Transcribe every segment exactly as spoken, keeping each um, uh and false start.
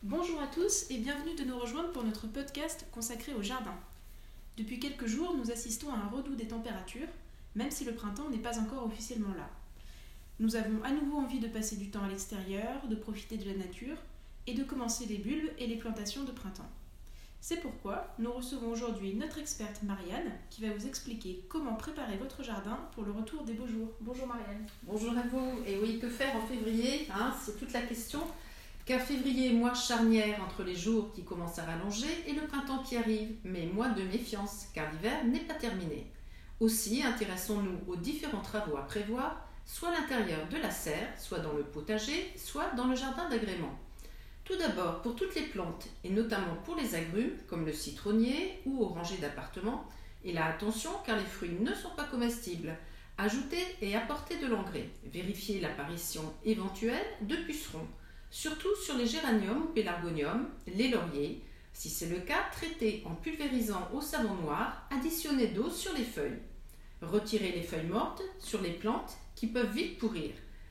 Bonjour à tous et bienvenue de nous rejoindre pour notre podcast consacré au jardin. Depuis quelques jours, nous assistons à un redout des températures, même si le printemps n'est pas encore officiellement là. Nous avons à nouveau envie de passer du temps à l'extérieur, de profiter de la nature et de commencer les bulbes et les plantations de printemps. C'est pourquoi nous recevons aujourd'hui notre experte Marianne qui va vous expliquer comment préparer votre jardin pour le retour des beaux jours. Bonjour Marianne. Bonjour à vous. Et oui, que faire en février, hein, c'est toute la question. Car février est mois charnière entre les jours qui commencent à rallonger et le printemps qui arrive, mais mois de méfiance, car l'hiver n'est pas terminé. Aussi, intéressons-nous aux différents travaux à prévoir, soit à l'intérieur de la serre, soit dans le potager, soit dans le jardin d'agrément. Tout d'abord, pour toutes les plantes, et notamment pour les agrumes, comme le citronnier ou oranger d'appartement, et là attention, car les fruits ne sont pas comestibles. Ajoutez et apportez de l'engrais. Vérifiez l'apparition éventuelle de pucerons. Surtout sur les géraniums ou pélargoniums, les lauriers. Si c'est le cas, traitez en pulvérisant au savon noir, additionnez d'eau sur les feuilles. Retirez les feuilles mortes sur les plantes qui peuvent vite pourrir.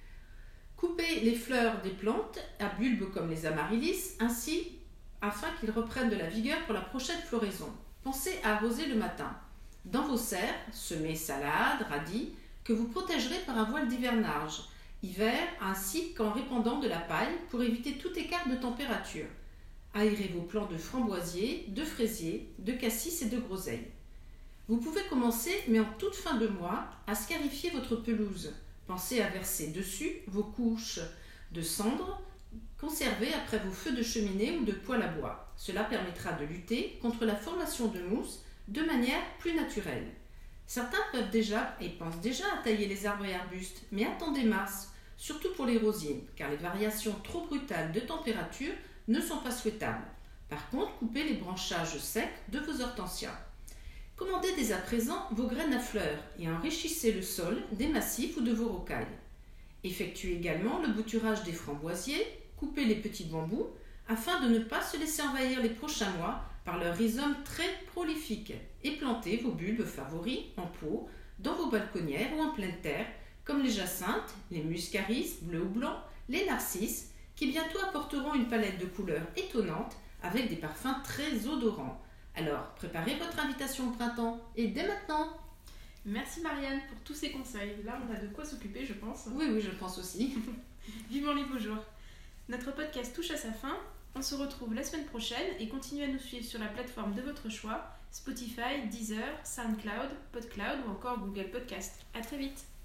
Coupez les fleurs des plantes à bulbes comme les amaryllis, ainsi afin qu'ils reprennent de la vigueur pour la prochaine floraison. Pensez à arroser le matin. Dans vos serres, semez salades, radis, que vous protégerez par un voile d'hivernage. Hiver, ainsi qu'en répandant de la paille pour éviter tout écart de température. Aérez vos plants de framboisier, de fraisier, de cassis et de groseille. Vous pouvez commencer, mais en toute fin de mois, à scarifier votre pelouse. Pensez à verser dessus vos couches de cendres conservées après vos feux de cheminée ou de poêle à bois. Cela permettra de lutter contre la formation de mousse de manière plus naturelle. Certains peuvent déjà et pensent déjà à tailler les arbres et arbustes, mais attendez mars, surtout pour les rosiers, car les variations trop brutales de température ne sont pas souhaitables. Par contre, coupez les branchages secs de vos hortensias. Commandez dès à présent vos graines à fleurs et enrichissez le sol des massifs ou de vos rocailles. Effectuez également le bouturage des framboisiers, coupez les petits bambous afin de ne pas se laisser envahir les prochains mois par leurs rhizomes très prolifiques, et plantez vos bulbes favoris en pot dans vos balconnières ou en pleine terre, comme les jacinthes, les muscaris bleu ou blanc, les narcisses, qui bientôt apporteront une palette de couleurs étonnantes avec des parfums très odorants. Alors, préparez votre invitation au printemps, et dès maintenant. Merci Marianne pour tous ces conseils. Là, on a de quoi s'occuper, je pense. Oui, oui, je pense aussi. Vivement les beaux jours. Notre podcast touche à sa fin. On se retrouve la semaine prochaine et continuez à nous suivre sur la plateforme de votre choix, Spotify, Deezer, SoundCloud, PodCloud ou encore Google Podcast. À très vite.